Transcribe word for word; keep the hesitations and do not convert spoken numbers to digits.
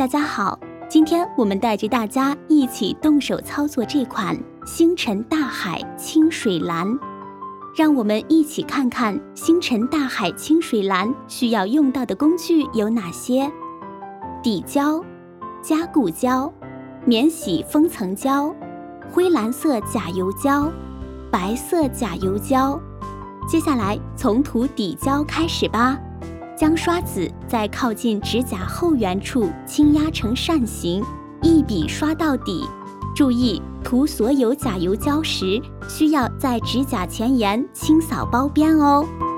大家好，今天我们带着大家一起动手操作这款星辰大海清水蓝。让我们一起看看星辰大海清水蓝需要用到的工具有哪些：底胶、加固胶、免洗封层胶、灰蓝色甲油胶、白色甲油胶。接下来从涂底胶开始吧。将刷子在靠近指甲后缘处轻压成扇形，一笔刷到底。注意，涂所有甲油胶时，需要在指甲前沿清扫包边哦。